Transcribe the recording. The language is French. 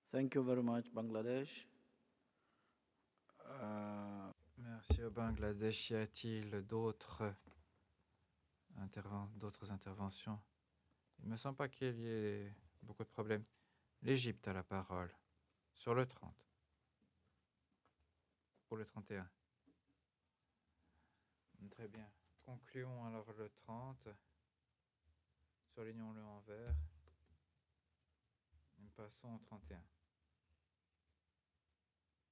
Thank you very much, Bangladesh. Euh, Merci au Bangladesh. Y a-t-il d'autres interventions? Il ne me semble pas qu'il y ait beaucoup de problèmes. L'Égypte a la parole. Sur le 30. Pour le 31. Très bien. Concluons alors le 30. Surlignons-le en vert. Et passons au 31.